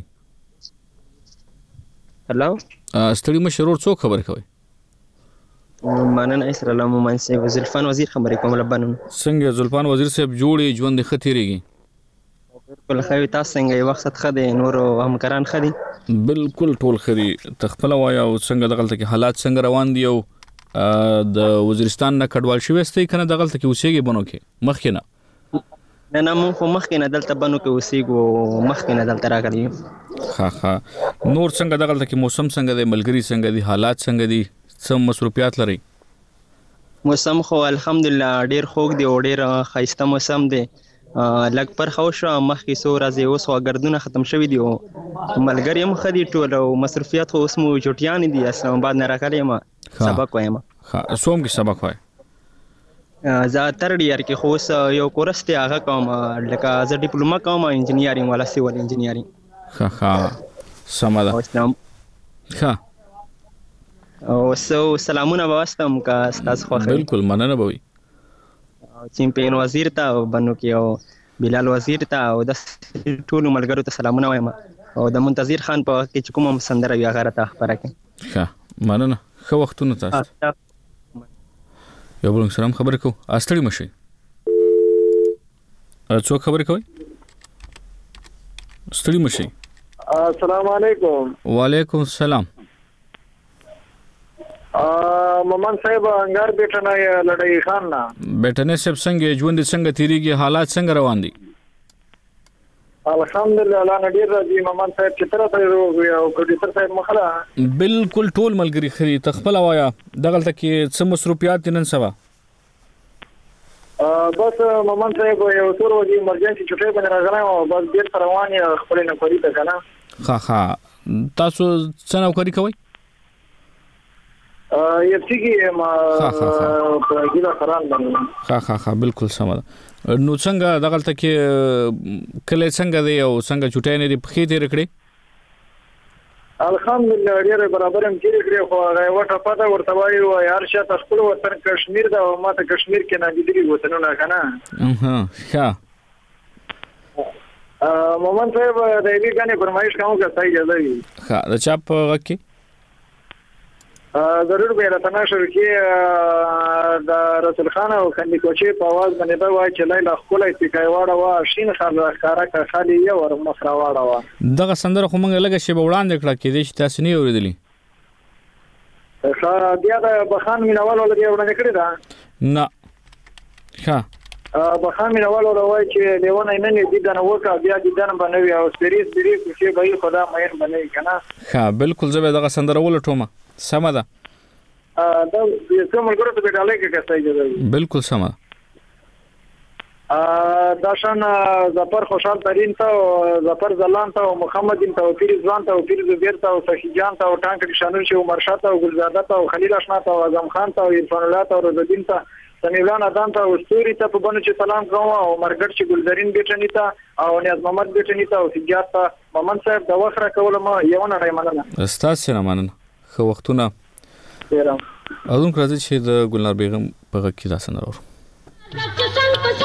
[SPEAKER 16] هلو
[SPEAKER 1] استړی مشي ورور څوک خبرې کوي
[SPEAKER 16] مننه اسلام مومن صاحب زلفان وزیر خبرې کوم لبنان
[SPEAKER 1] څنګه زلفان وزیر صاحب جوړې ژوند خطرېږي
[SPEAKER 16] بالکل خو تاسو څنګه یو وخت خدي نور همکاران خدي
[SPEAKER 1] بالکل ټول خدي تخپل وایا او څنګه دغلت کې حالات څنګه روان دي او د وزیرستان نه کډوال شوی استي کنه دغلت کې اوسېږي بنو کې مخکینه
[SPEAKER 16] نه مون خو مخکینه دلته بنو کې اوسېګو مخکینه دلته راغلی
[SPEAKER 1] ها نور څنګه دغلت کې موسم څنګه دی ملګری څنګه دی حالات څنګه دي څم مصروفیات لري
[SPEAKER 16] موسم خو الحمدلله ډیر خوږ دی او ډیر خاصه موسم دی لګ پر خو شو مخکې سو راځي اوس وګردونه ختم شوی دی او ملګری هم خدي ټول او مصروفیات خو اوس مو جوټیان دي اسلام آباد نه راغلی ما سبق وایم
[SPEAKER 1] سوم کې سبق وای
[SPEAKER 16] زه تر ډیر کې خو یو کورس ته هغه کوم لکه زه ډیپلوما کوم انجینیرینګ والا سیول انجینیرینګ
[SPEAKER 1] ها سماده ها
[SPEAKER 16] او سلامونه واستم کا استاد خو
[SPEAKER 1] بالکل مننه بوي
[SPEAKER 16] چمپیون وزیر ته بنو کې او بلال وزیر ته او د ټول ملګرو ته سلامونه وایم او د منتظر خان په کې کوم سندره یا غره ته خبره کوي
[SPEAKER 1] ها مننه خو وختونه تاسو یو بل سلام خبرې کو استړي مشي څوک خبرې کوي استړي مشي
[SPEAKER 12] السلام علیکم
[SPEAKER 1] وعلیکم السلام
[SPEAKER 12] مومن صاحب انګار بیٹنه لړۍ خان نه
[SPEAKER 1] بیٹنه صاحب څنګه ژوند څنګه تیریږي حالات څنګه روان دي
[SPEAKER 12] الحمدلله الله نډیر راځي مومن صاحب چې تر ته او کډیټر صاحب مخله
[SPEAKER 1] بالکل ټول ملګری خري تخپل وایا دغلت کې څه مصروفیات نن سبا
[SPEAKER 12] بس مومن صاحب یو څور ورځې ایمرجنسي چټي باندې راغلی او بس ډیر روان یې خپل نوکری ته کنه
[SPEAKER 1] ها تاسو څه نوکری کوئ
[SPEAKER 12] یو څنګه ما پرګیلا خران باندې
[SPEAKER 1] ها بالکل سم ده نو څنګه دغلت کې کله څنګه دی او څنګه چټي نه دی پخې تیر کړې
[SPEAKER 12] الحمدلله ډیر برابر هم کړی خو هغه وټه پته ورته وایي او هر شاته خپل وطن کشمیر دا او ماته کشمیر کې نه دي وطنونه کنه
[SPEAKER 1] ها
[SPEAKER 12] مومن صاحب د دې غنې فرمایش کوم که صحیح دی
[SPEAKER 1] ها د چاپ غکی
[SPEAKER 12] ضرور به راته شروع کی د رسول خان او خندې کوچې په आवाज باندې دا وایي چې لیلا خپل استقایواړه وا شین خاله ښکارا کا خالي یو ور مخراواړه وا
[SPEAKER 1] دغه سندره خو مونږ لګه شی به وړاندې کړه کې دې تاسو نه اوریدلی
[SPEAKER 12] بیا د بخان مینوال ولې وړاندې کړی دا
[SPEAKER 1] نه ها
[SPEAKER 12] بخان مینوال وایي چې دیونه نه دي دنه وکا بیا دي دنه باندې او سپریس چې به خدا مهر باندې کنه
[SPEAKER 1] ها بالکل زه به دغه سندره ولټوم سمه ده
[SPEAKER 12] دا کوم ګورته په ډالۍ کې کسای دی
[SPEAKER 1] بالکل سمه
[SPEAKER 12] دا شان ظفر خوشحال ترين ته ظفر زلان ته محمد بن توفیر ځوان ته توفیر زبیر ته صحیح جان ته ټانک شانل شو عمر شاه ته ګلزاده ته خلیل اشنا ته اعظم خان ته عرفان الله ته رضدین ته سمیلان ادم ته استوري ته په بنو چې سلام کوم او مرګټ چې ګلزرین بیٹنی ته او نیاز محمد بیٹنی ته او سجاد ته مومن صاحب د وخره کول ما یو نه مننه
[SPEAKER 1] استاد سره مننه خو وختونه اذن کړی چې د ګلنار بیغم په غږ کې دا سندره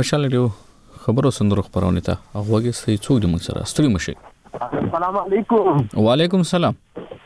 [SPEAKER 1] مشال ډیو خبرو سندرو خبرونه ته هغه سي څوک د موږ سره ستړي مشي.
[SPEAKER 17] السلام علیکم.
[SPEAKER 1] وعلیکم السلام.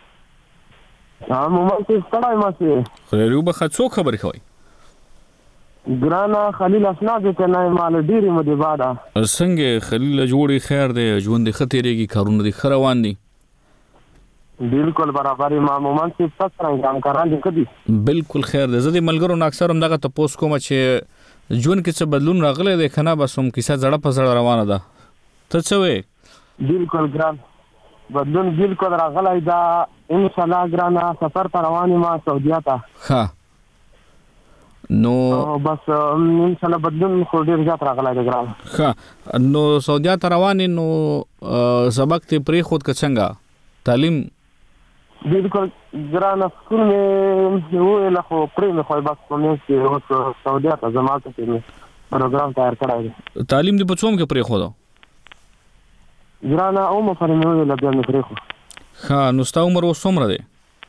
[SPEAKER 17] مومن څه ستړی ماسه.
[SPEAKER 1] خیر یو بخښه څوک خبرې کوي؟
[SPEAKER 17] ګرانا خلیل اسناد ته نه مال ډیری مده بعد.
[SPEAKER 1] څنګه خلیل جوړي خیر دی ژوند خطرېږي کارونه دي خروان دي.
[SPEAKER 17] بالکل برابر ما مومن څه تاسو څنګه کاران دي کدي.
[SPEAKER 1] بالکل خیر دی زه د ملګرو اکثر هم دغه تاسو کوم چې ژوند کې څه بدلون راغلی دی کنه بس هم کیسه زړه په زړه روانه ده. ته څه وې؟
[SPEAKER 17] بالکل ګران بدلون بالکل راغلی دا ان شاء الله ګرانا سفر ته روانې ما سعودیا ته.
[SPEAKER 1] ها نو
[SPEAKER 17] بس ان شاء الله بدلون خو ډیر زیات راغلی دی ګران.
[SPEAKER 1] ها نو سعودیا ته روانې نو سبق ته پری خود کا څنګه تعلیم
[SPEAKER 17] بالکل ګران سکول مې وې له خو پری مې خو بس په مې کې اوس سعودیا ته زما ته کې پروګرام تیار کړی دی.
[SPEAKER 1] تعلیم دې په څوم کې پری خو
[SPEAKER 17] ګرانا عمر پر مې وې له بیا مې پری خو.
[SPEAKER 1] ها نو ستا عمر اوس څومره دی؟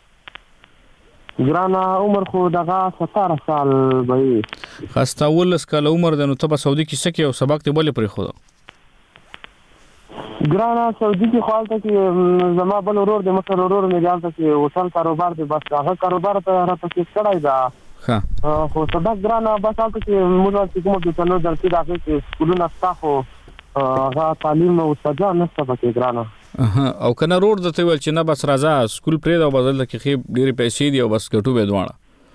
[SPEAKER 17] ګرانا عمر خو دغه 17 سال وي.
[SPEAKER 1] خاستا ولس کال عمر د نو ته په سعودي کې څه کې او سبق ته بولې پرې خو
[SPEAKER 17] ګرانا سعودي کې خالته کې زما بل ورور د مصر ورور مې ځانته کې وصل کاروبار دی بس هغه کاروبار ته راته کې کړای دا.
[SPEAKER 1] ها
[SPEAKER 17] خو سبق ګرانا بس هغه کې موږ چې کوم د تنو درته راځي چې سکولونه تاسو هغه تعلیم او استاد نه سبق ګرانا.
[SPEAKER 1] او کنه روډ دته ویل چې نه بس راځه سکول پرې دا بدل کې خې ډېری پیسې دی او بس ګټو به دوانه.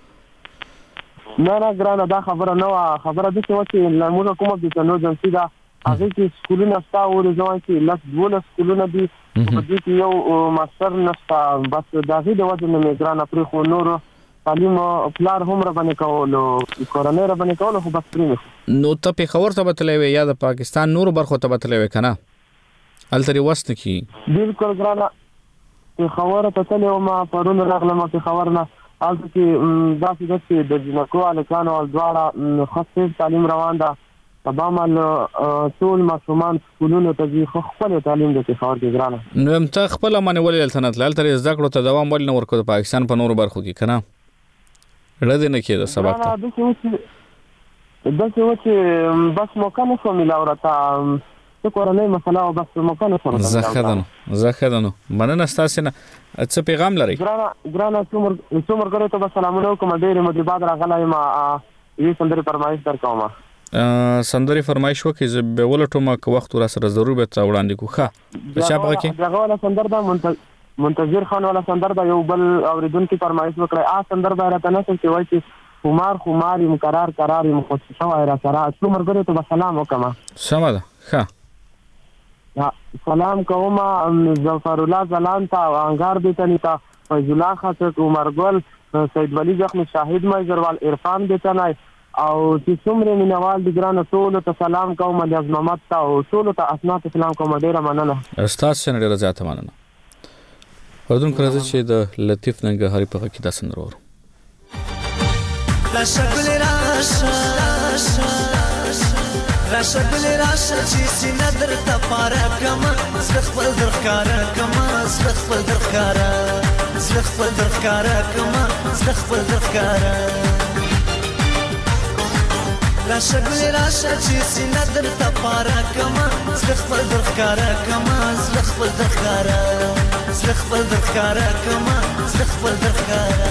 [SPEAKER 17] نه ګرانا دا خبره نه خبره د څه وتی موږ کوم د تنو درته دا هغه کې سکولونه تاسو ور ځوان چې لږ دوله سکولونه دي په دې کې یو ماستر نشته بس دا غي د وجه نه ګرانا پر خو نور تعلیم پلار هم را باندې کولو کورنۍ را باندې کولو خو بس پرې
[SPEAKER 1] نو ته په خبر ته بتلې وې یا د پاکستان نور برخو ته بتلې وې کنه التري وست کی.
[SPEAKER 17] بالکل ګرانا په خبره ته تلو ما پرون راغلم په خبرنا الته کې داسې د جنکو الکانو او دواړه خاصه تعلیم روان ده تمام ټول ماشومان سکولونو ته ځي خو خپل تعلیم د خبر کې ګرانا.
[SPEAKER 1] نو ته خپل باندې ولې التنت لالتري زده کړو ته دوام ول نه ورکو د پاکستان په نور برخو کې کنه رد نه کېده سبق ته
[SPEAKER 17] دا څه و چې بس موقع نه شو ملاورته څه کورنۍ مسله او بس موقع نه شو
[SPEAKER 1] زخدنو مننه ستاسو نه څه پیغام لري
[SPEAKER 17] ګرانا څومره غره ته السلام علیکم ډېر مو بعد راغلی ما یې سندري فرمایش درکوم.
[SPEAKER 1] سندري فرمایش وکي زه به ولټوم که وخت را سره ضرور به وړاندې کو ښه چا پکې
[SPEAKER 17] دغه ولا سندر دا منتظر خان ولا سندر دا یو بل اوریدونکو فرمایش وکړه سندر دا راته نه چې وایي چې خمار مقرر قرار مخصصه وای را سره څومره غره ته سلام وکما.
[SPEAKER 1] سم ده ښه
[SPEAKER 17] سلام کوم ظفر الله زلان ته انګار بیتنی ته فیض الله خاطر عمر ګل سید ولی زخم شاهد مایزروال عرفان بیتنی او چې څومره مینوال د ګران ټول ته سلام کوم د عظمت ته او ټول ته اسناد سلام کوم ډیره مننه
[SPEAKER 1] استاد څنګه ډیره زیاته مننه. ودون کړه چې د لطیف ننګهاري په کې داسن ورو
[SPEAKER 9] راشګل راشګل چې سینه درته پاره کما زخفل درخاره کما زخفل درخاره زخفل درخاره کما زخفل درخاره راشګل چې سینه درته پاره کما زخفل درخاره کما زخفل درخاره زخفل درخاره کما زخفل درخاره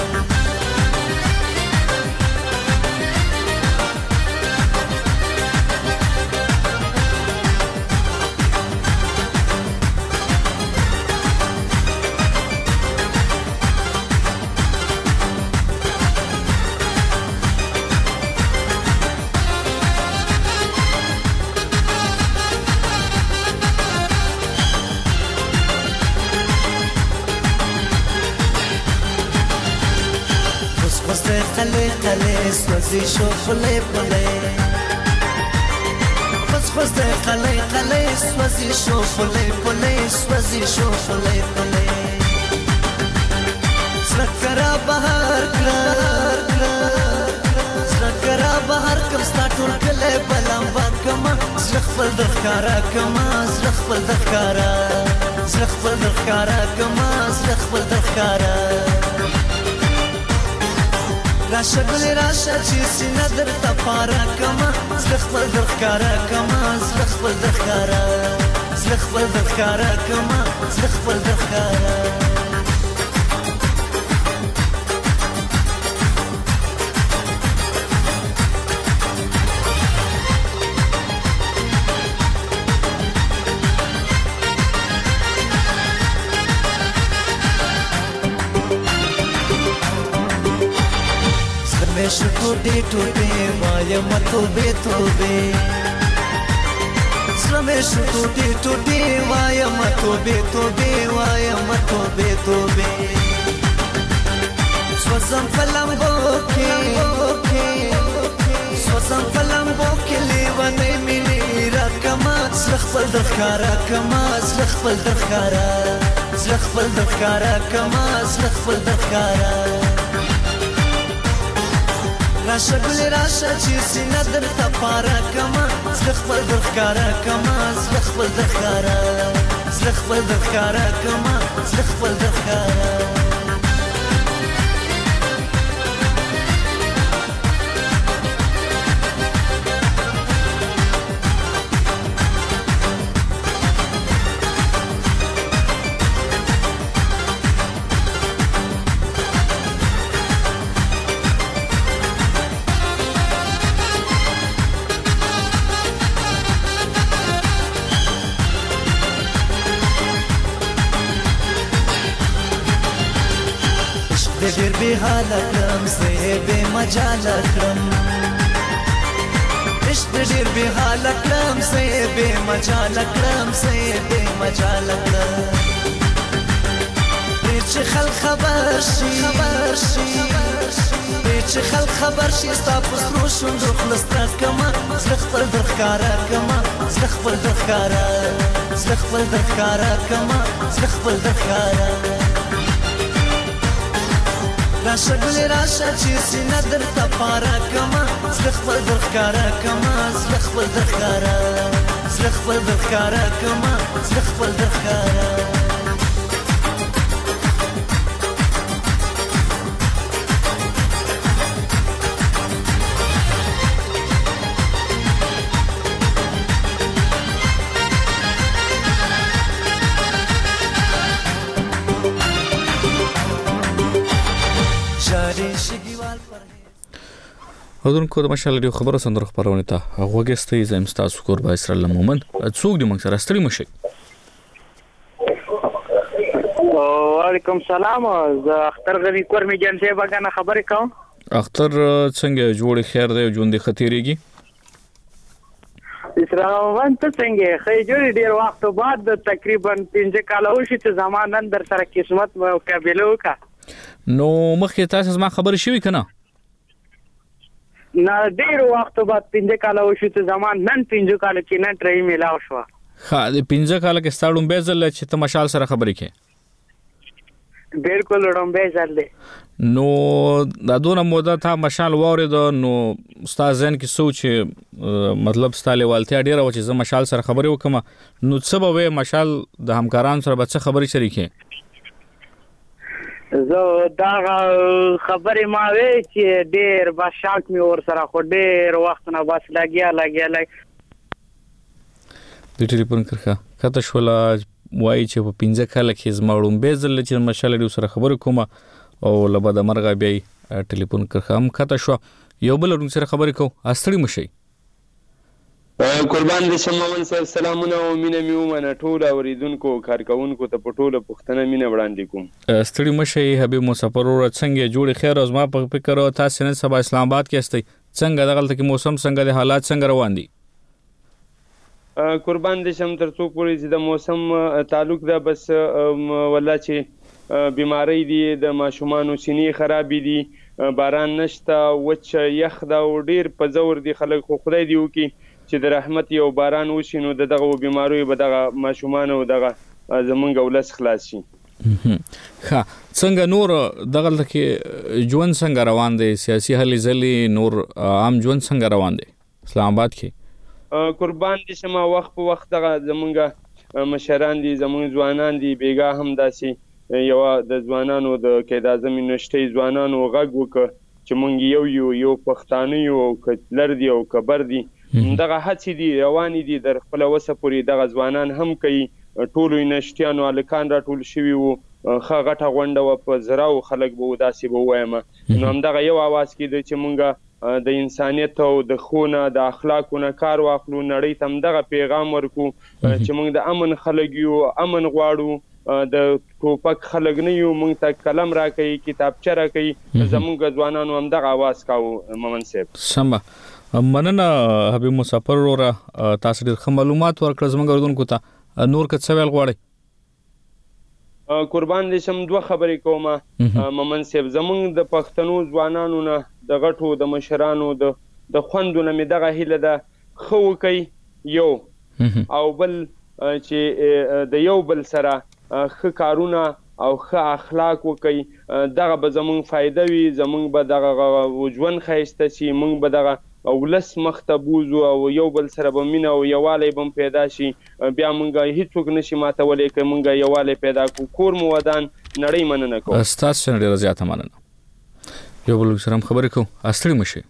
[SPEAKER 9] سوزي شو خلي خلي بس ده خلي خلي سوزي شو خلي خلي سوزي شو خلي خلي سرکرا بهر سرکرا بهر کم ستاتول کله بلم وکما زخفل دخکارا کما زخفل دخکارا زخفل دخکارا کما زخفل دخکارا راشه ګلې راشه چې سینه درته پاره کما زړه خپل درښکاره کما زړه خپل درښکاره زړه خپل درښکاره کما زړه خپل درښکاره مش ټوټه ټوټه وایم توبه توبه زړه مش ټوټه ټوټه وایم توبه توبه وایم توبه توبه سوزم فلمبو کې سوزم فلمبو کې لیوانې مینې را کما زړه خپل درښکاره کما زړه خپل درښکاره زړه خپل درښکاره کما زړه خپل درښکاره راشه ګلې راشه چې سینه درته پاره کما زړه خپل درښکاره کما زړه خپل درښکاره زړه خپل درښکاره کما زړه خپل درښکاره ډېر به حال کړم زه به مجال کړم عشق ډېر به حال کړم زه به مجال کړم زه به مجال کړم چې خلک خبر شي چې خلک خبر شي ستا په سرو شونډو خلسته کما زړه خپل درښکاره کما زړه خپل درښکاره زړه خپل درښکاره کما زړه خپل درښکاره راشه ګلې راشه چې سینه درته پاره کما زړه خپل درښکاره کما زړه خپل درښکاره زړه خپل درښکاره کما زړه خپل درښکاره
[SPEAKER 1] اودونکو د مشال ریو خبره سندره خبرونه ته غوګستې زم تاسو قربا اسرائیل مومن څوک دې موږ سره ستړي مشي
[SPEAKER 18] وعلیکم سلام زه اختر غوی کور می جن سے بغانه خبرې کوم
[SPEAKER 1] اختر څنګه جوړ خیر دی ژوند خطرېږي
[SPEAKER 18] اسراوان ته څنګه خې جوړ ډیر وخت بعد تقریبا 15 کال وشي چې زمان نن در سره قسمت مقابله وکړه
[SPEAKER 1] نو مخکې تاسو ما خبرې شوې کنه
[SPEAKER 18] نه ډیر وخت بعد 15 کال وشي چې زمان نن 15 کال کې نن ټری میلاو شو
[SPEAKER 1] ها د 15 کال کې ستاړم به ځل چې ته مشال سره خبرې کې
[SPEAKER 18] بالکل وړم به ځل
[SPEAKER 1] نو دا دونه موده تا مشال وورید نو استاد زین کې سوچ مطلب ستاله والتیا ډیره و چې زه مشال سره خبرې وکم نو څه به مشال د همکاران سره به څه خبرې شریکې
[SPEAKER 18] زه دا خبرې ما وی چې ډیر با شاک می اور سره خو ډیر وخت نه بس لګیا
[SPEAKER 1] د ټلیفون کرخه کته شولا وای چې په 15 کال کې زماړم به ځل چې مشال ډیر سره خبرې کوم او لبا د مرغه بیا ټلیفون کرخه هم کته شو یو بل ورن سره خبرې کو استړي مشي
[SPEAKER 19] قربان دې شمون صاحب سلامونه او مینه میومنه ټول اوریدونکو کارکونکو ته پټوله پښتنه مینه وړاندې کوم
[SPEAKER 1] استړي مشي حبیب مسافر ور څنګه جوړ خیر از ما په فکر او تاسو نن سبا اسلام آباد کې استي څنګه دغلت کې موسم څنګه د حالات څنګه روان دي
[SPEAKER 19] قربان دې شم تر څو پورې چې د موسم تعلق ده بس والله چې بیماری دي د ماشومان سینې خراب دي باران نشته وچ یخ دا ډیر په زور دي خلک خو خدای دی وکي چې د رحمت یو باران وشي نو دغه بیماری به دغه ماشومان او دغه زمونږ ولس خلاص شي
[SPEAKER 1] ها څنګه نور دغه کې ژوند څنګه روان دي سیاسي هلې ځلې نور عام ژوند څنګه روان دي اسلام آباد کې
[SPEAKER 19] قربان دي شمه وخت په وخت دغه زمونږ مشران دي زمونږ ځوانان دي بیګا هم داسي یو د ځوانانو د قید اعظم نشټي ځوانانو غږ وک چې مونږ یو پښتانه یو او که لر دي او که بر دي دغه هڅې دي روانې دي در خپله وسه پورې دغه ځوانان هم کوي ټولو یونیورسټیانو هلکان راټول شوي وو ښه غټه غونډه وه په زراو خلک به وو داسې به ووایم نو همدغه یو اواز کېده چې مونږ د انسانیت او د ښو نه د اخلاقو نه کار واخلو نړۍ ته همدغه پیغام ورکو چې مونږ د امن خلک یو امن غواړو د ټوپک خلک نه یو مونږ ته قلم راکوي کتابچه راکوي زمونږ ځوانانو همدغه اواز کاوه مومن صاحب
[SPEAKER 1] سمه مننه حبیب مسافر وروره تاسو ډېر ښه معلومات ورکړل زموږ اورېدونکو ته نور که څه ویل غواړئ
[SPEAKER 19] قربان دې شم دوه خبرې کومه مومن صاحب زمونږ د پښتنو ځوانانو نه د غټو د مشرانو د خوندو نه مې دغه هیله ده ښه وکئ یو او بل چې د یو بل سره ښه کارونه او ښه اخلاق وکئ دغه به زمونږ فایده وي زمونږ به دغه ژوند ښایسته شي مونږ به دغه ولس مخ ته بوزو او یو بل سره به مینه او یووالی به پیدا شي بیا مونږ هیڅوک نشي ماتولی که مونږ یووالی پیدا کړو کور مو ودان نړۍ مننه کوو
[SPEAKER 1] ستاسو څخه ډېره زیاته مننه یو بل سره هم خبرې کوو ستړي مه شئ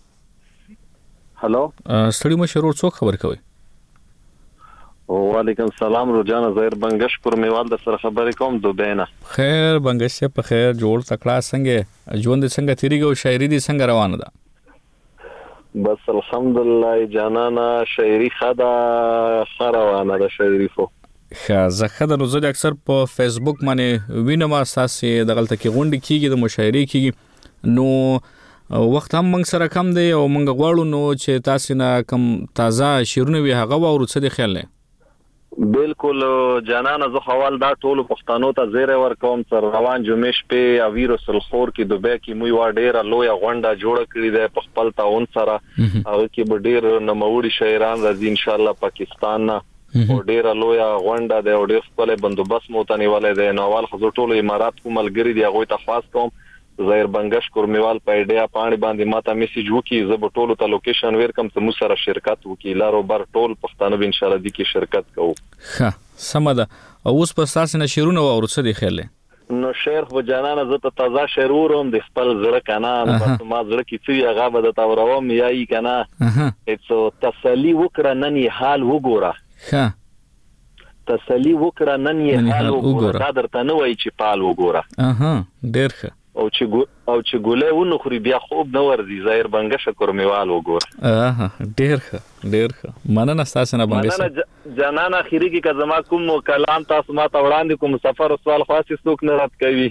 [SPEAKER 20] هلو
[SPEAKER 1] ستړي مه شئ ورور څوک خبرې کوئ
[SPEAKER 20] وعلیکم السلام روجانه ظاهر بنگش کورمیوال در سره خبرې کوم دوبۍ نه
[SPEAKER 1] خیر بنگش صاحب په خیر جوړ تکړه څنګه ژوند دې څنګه تېرېږي او شاعري دې څنګه روانه ده
[SPEAKER 20] بس الحمدلله جانانه شاعري ښه ده ښه روانه ده شاعري خو
[SPEAKER 1] ښه زه ښه ده نو زه د اکثر په فیسبوک باندې وینم ستاسې دغلته کې غونډې کېږي د مشاعرې کېږي نو وخت هم موږ سره کم دی او موږ غواړو نو چې تاسې نه کم تازه شعرونه وي هغه واورو څه دی خیال دی
[SPEAKER 20] بالکل جانانه زه خوال دا ټولو پښتنو ته زیری ورکوم تر روان جمعې شپې اویروس الخور کې دوبۍ کې موږ یوه ډېره لویه غونډه جوړه کړې ده په خپل تعاون سره هغه کې به ډېر نوموړي شاعران راځي انشاءالله پاکستان نه او ډېره لویه غونډه ده او ډېر ښکلی بندوبست مو ورته نیولی دی نو اول خو زه ټولو امارات کوم ملګري دي هغوی ته خواست کوم ظاهر بنگش کورمیوال په ایډیا پاڼې باندې ماته میسیج وکړي زه به ټولو ته لوکیشن ورکړم چې موږ سره شرکت وکړي لر او بر ټول پښتانه به انشاءالله دې کې شرکت کوو
[SPEAKER 1] ښه سمه ده او اوس په ستاسې نه شعرونه واورو څه دی خیال دی
[SPEAKER 20] نو شعر خو جانانه زه ته تازه شعر وورم د خپل زړه که نه بس ما زړه کې څه وي هغه به درته اوروم یا یي که نه هېڅ تسلي وکړه نن یې حال وګوره تسلي وکړه نن یې حال وګوره دا درته نه وایي چې پال وګوره
[SPEAKER 1] ډېر ښه
[SPEAKER 20] او چې ګولۍ ونه خوري بیا خوب نه ورځي ظاهر بنګشه کورمیوال وګوره
[SPEAKER 1] ډېر ښه مننه ستاسې نه بنګش
[SPEAKER 20] مننه جانانه اخري کې که زما کوم کلام تاسو ما ته وړاندې کوم سفر او سوال خاصې څوک نه رد کوي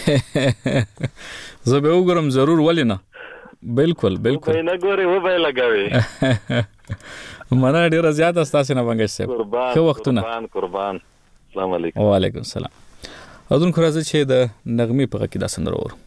[SPEAKER 1] زه به وګورم ضرور ولې نه بالکل
[SPEAKER 20] نه ګورې وبه یې لګوې
[SPEAKER 1] مننه ډېره زیاته ستاسې نه بنګش صاحب ښه وختونه
[SPEAKER 20] قربان السلام علیکم
[SPEAKER 1] وعلیکم السلام اودونکو راځي چې د نغمې په غږ کې دا سندره وورو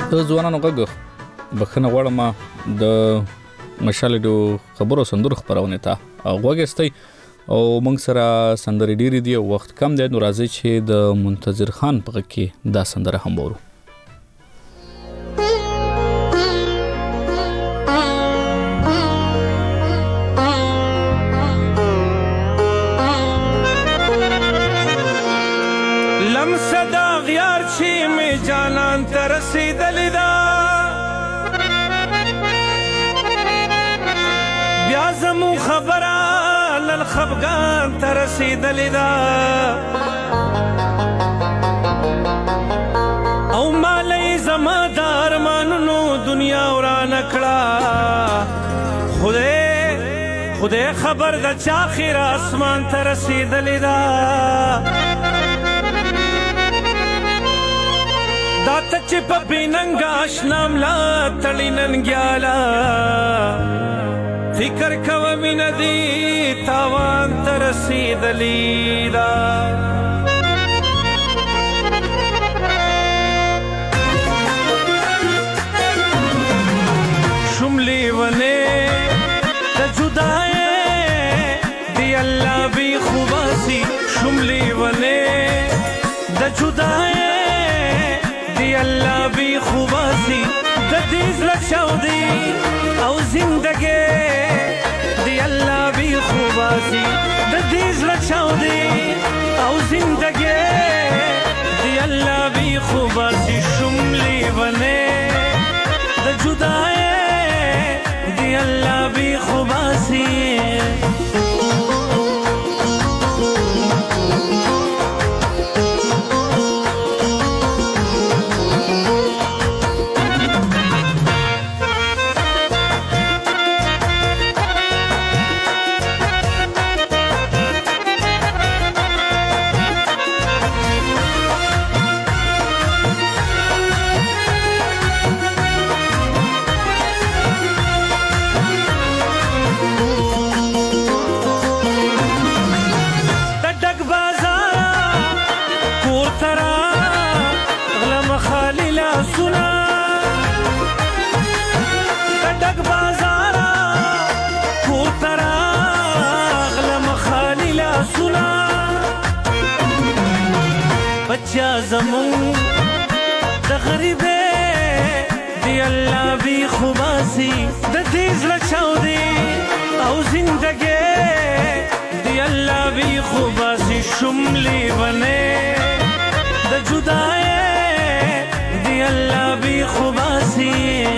[SPEAKER 1] د ځوانانو غږ بخښنه غواړم د مشال د خبرو سندرو خبرونه ته غوږستئ او موږ سره سندرې ډېرې دي او وخت کم دی، نو راځي چې د منتظر خان په غږ کې دا سندره هم وورو.
[SPEAKER 11] جانان ته رسیدلې ده بیا زموږ خبره للخفګان ته رسیدلې ده او مالی زما د ارمانونو دنیا ورانه کړه خدای خبر ده چې آخر اسمان ته رسیدلې ده دا ته چې په بېننګه اشنا ملا تړي ننګیاله فکر کوه مینه دې تاوان ته رسېدلې ده شوم لیونې د جدایۍ دی الله بې خوباسي شوم لیونې د جدایۍ الله بی خوباسی د دې زړه چاودي او زندګي دی الله بی خوباسی د دې زړه چاودي او زندګي دی الله بی خوباسی شملي ونه د جدای دی الله بی خوباسی بچا زمون د غریبه دی الله بی خوباسی د دې زړه چاودي او زندګي دی الله بی خوباسی شملي ونه د جدای دی الله بی خوباسی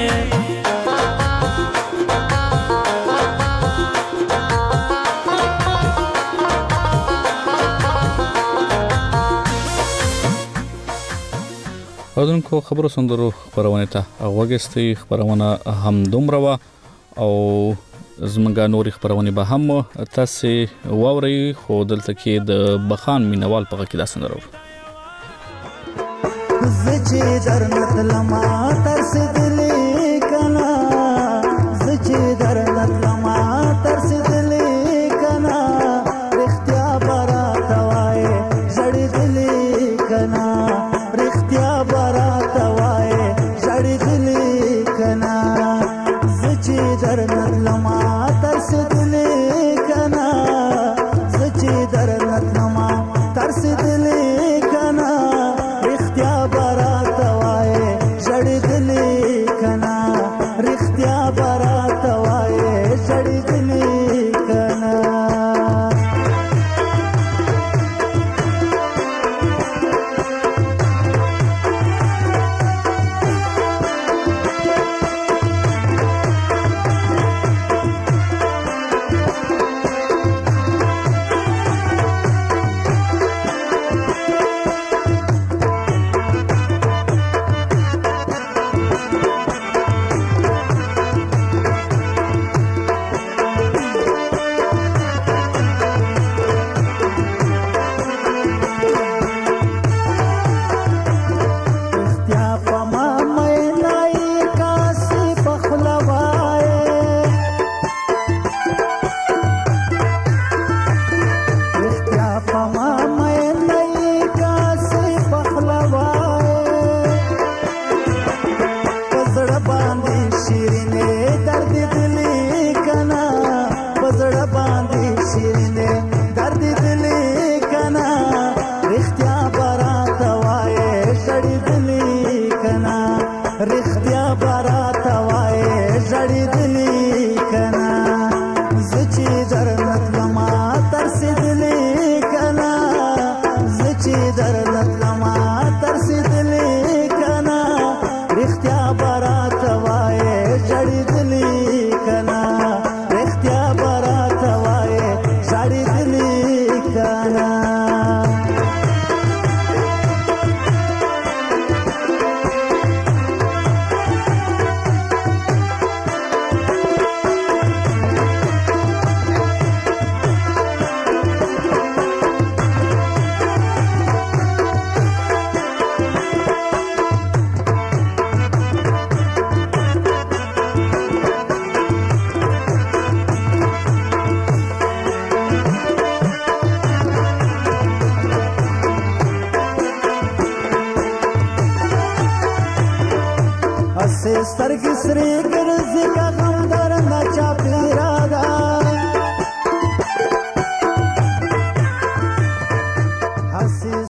[SPEAKER 1] اودونکو خبرو سندرو خبرونه ته غوږستئ خبرونه هم دومره وه او زمونږ نورې خبرونه به هم تاسې واورئ خو دلته کې د بخان مینوال په غږ کې دا سندره اورو
[SPEAKER 9] زه چې درنه تلمه ترسېدلې کنه زه چې درنه تلمه ترسېدلې کنه رښتیا به راته وایې ژړېدلې کنه رښتیا به راته وایې ژړېدلې کنه زه چې درنه تلمه ترسېدلې کنه زه چې درنه تلمه ترسېدلې کنه رښتیا به راته وایې ژړېدلې چې درلتلما ترسېدلې کنا رښتیا برات وایې جړېدلې کنا رښتیا برات وایې جړېدلې کنا سترګې سرې ګرځي